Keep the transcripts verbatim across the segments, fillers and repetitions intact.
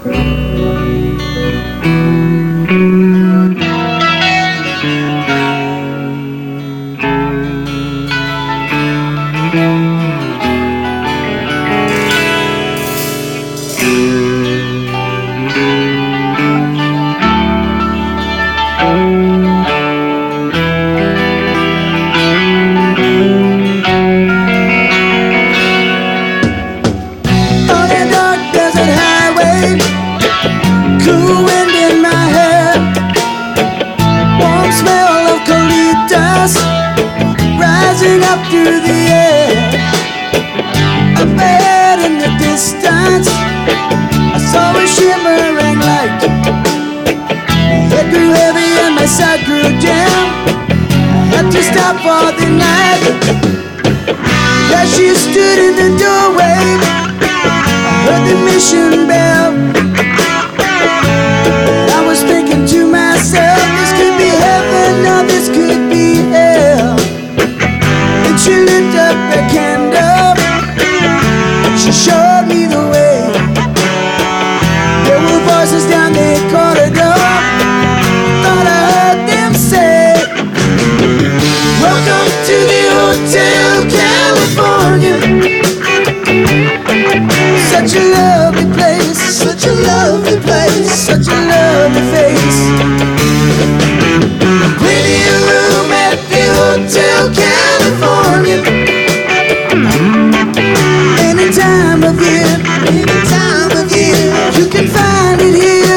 Up through the air, up ahead in the distance, I saw a shimmering light. My head grew heavy and my side grew dim. I had to stop for the night. As she stood in the doorway, I heard the mission bell. I was thinking to myself, this could be heaven or this could be hell. She lit up a candle, she showed me the way. There were voices down the corridor, thought I heard them say, welcome to the Hotel California. Such a lovely place, such a lovely place, such a lovely face. Plenty of room at the Hotel California. Any time of year, any time of year, you can find it here.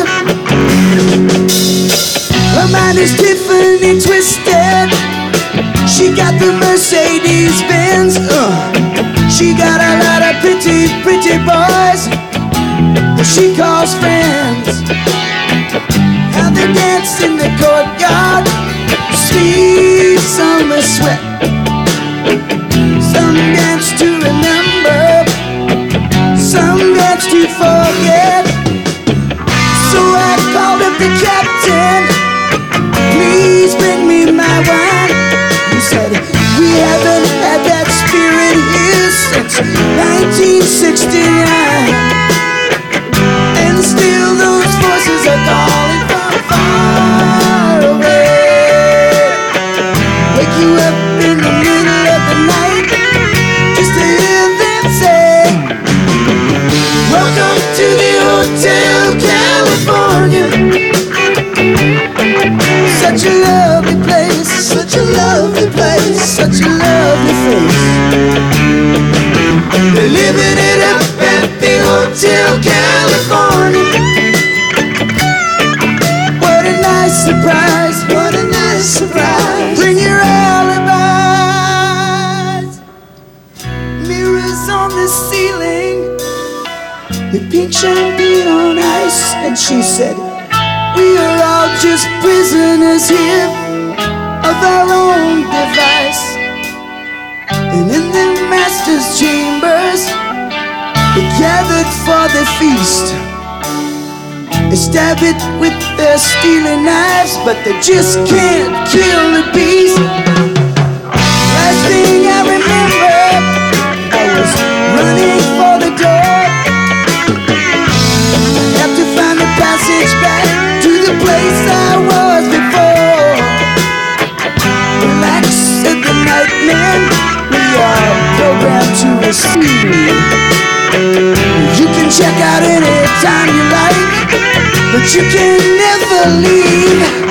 Her mind is Tiffany twisted. She got the Mercedes Benz. uh. She got a lot of pretty, pretty boys that she calls friends. How they dance in the courtyard, sweet summer sweat. Some dance to remember, some dance to forget. So I called up the captain, please bring me my wine. He said, we haven't had that spirit here since nineteen sixty-nine. And still those voices are calling from far away. Wake you up in the middle of the night just to hear them say, welcome to the Hotel California. Such a lovely place, such a lovely place, such a lovely face. They're living it up at the Hotel California. What a nice surprise, what a nice surprise. Bring your alibis. Mirrors on the ceiling, with pink champagne on ice. And she said, we are all just prisoners here of our own device. And in the master's chambers, they gathered for the feast. They stab it with their stealing knives, but they just can't kill the beast. Last thing I remember, I was running for the door. I have to find the passage back to the place I was before. Relax, said the nightman, we are programmed to receive. You can check out any time you like, but you can never leave.